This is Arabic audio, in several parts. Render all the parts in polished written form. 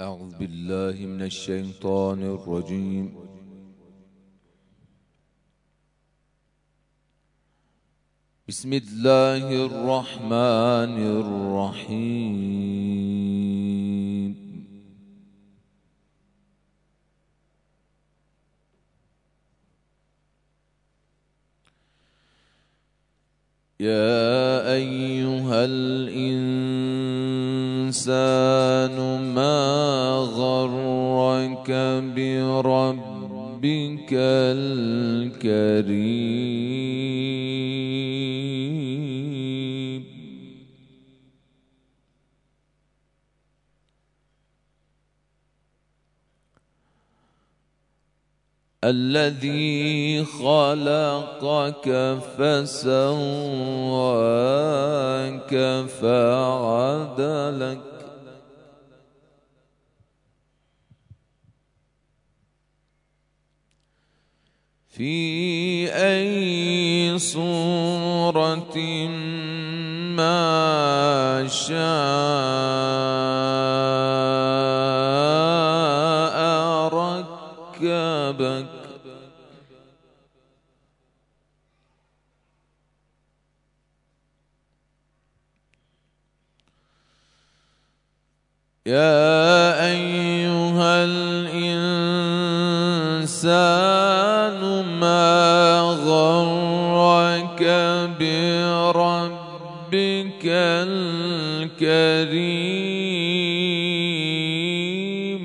أعوذ بالله من الشيطان الرجيم. بسم الله الرحمن الرحيم. يا أيها الإنسان ما غرك بربك الكريم الذي خلقك فسواك فعدلك في أي صورة ما شاء ركبك يا أيها الإنسان ما غرك بربك الكريم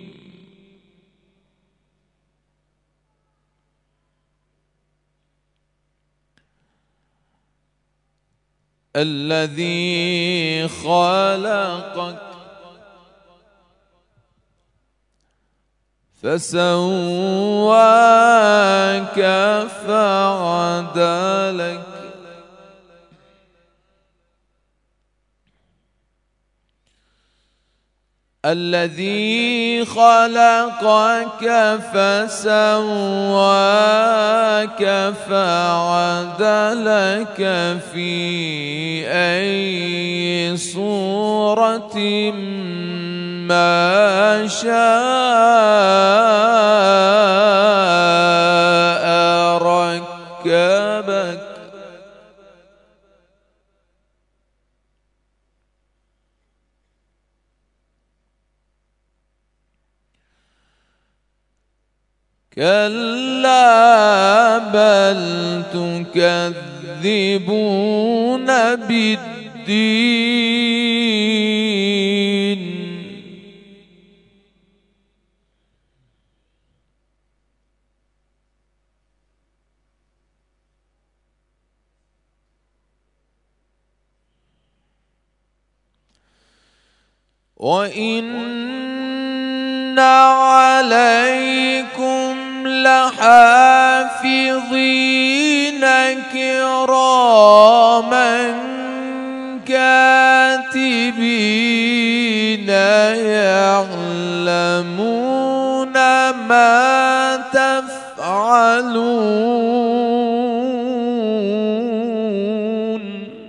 الذي خلقك فسواك فعدلك الذي خلقك فسواك فعدلك في أي صورة ما شاء ركبك كلا بل تكذبون بالدين وإن عليكم لحافظين كراما كاتبين يعلمون ما تفعلون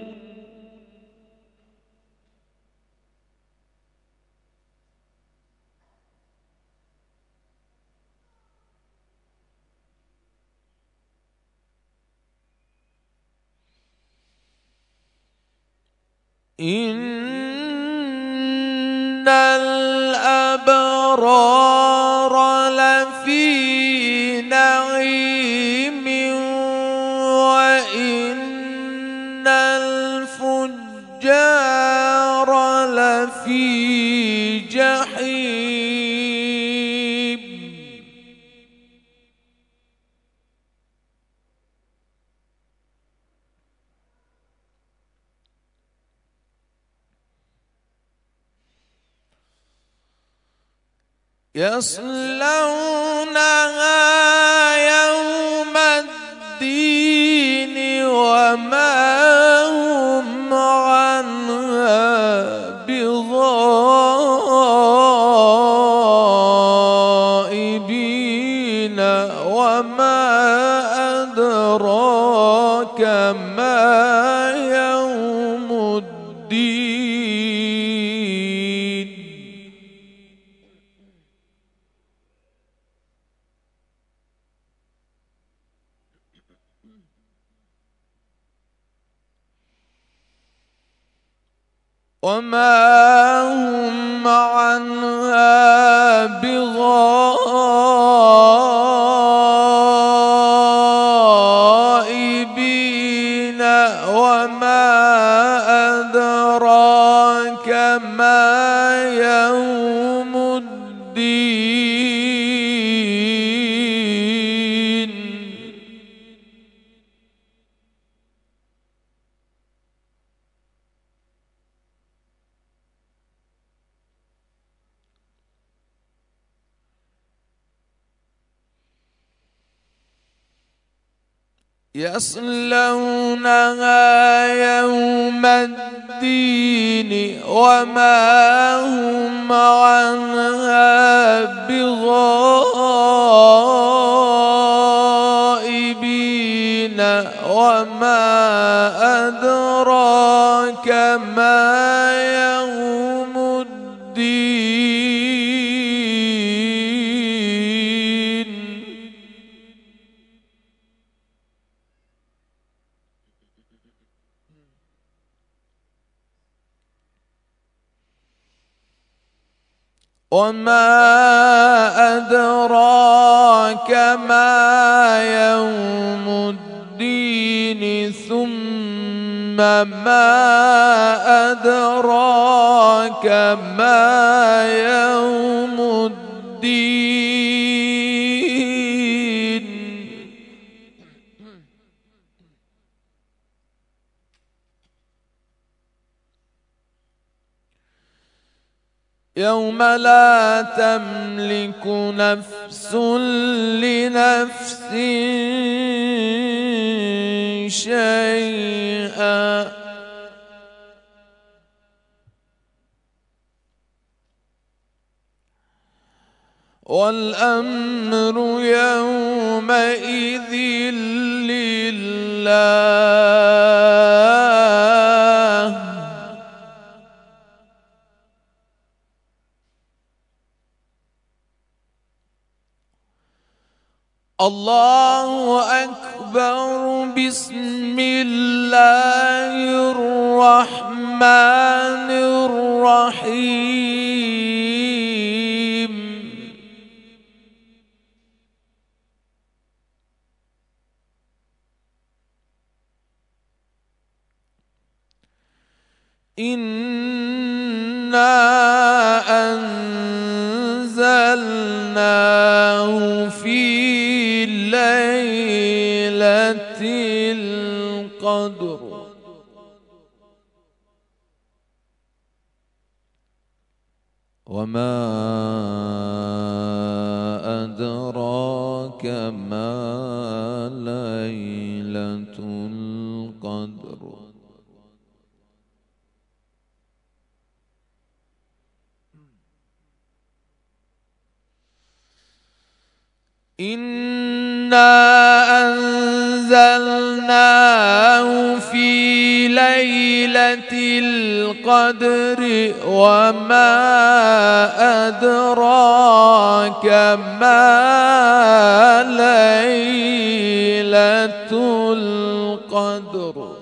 إن الأبرار لفي نعيم وإن الفجار لفي جحيم يصلونها يوم الدين وما هم عنها بغائبين وما أدراك ما يوم الدين وما هم عنها بغائبين وما أدراك ما يوم الدين يصلونها يوم الدين وما هم عنها بغائبين وما أدراك ما يوم الدين وما أدراك ما يوم الدين ثم ما أدراك ما يوم الدين يوم لا تملك نفس لنفس شيئا والأمر يومئذ لله الله أكبر بسم الله الرحمن الرحيم إنا أنزلناه في ليلة القدر وما أدراك ما ليلة القدر إنا أنزلناه في ليلة القدر وما أدراك ما ليلة القدر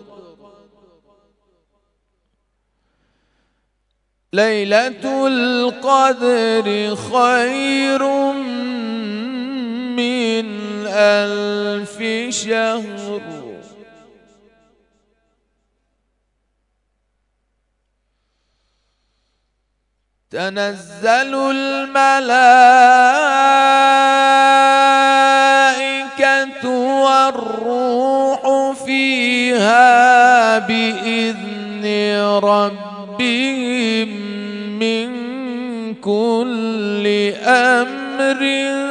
ليلة القدر خير من 1000 شهر تنزل الملائكة والروح فيها بإذن ربهم من كل أمر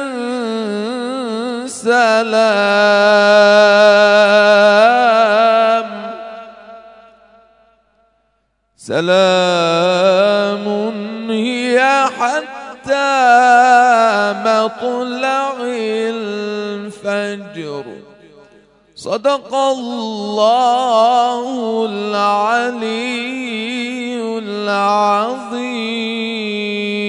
سلام هي حتى مطلع الفجر صدق الله العلي العظيم.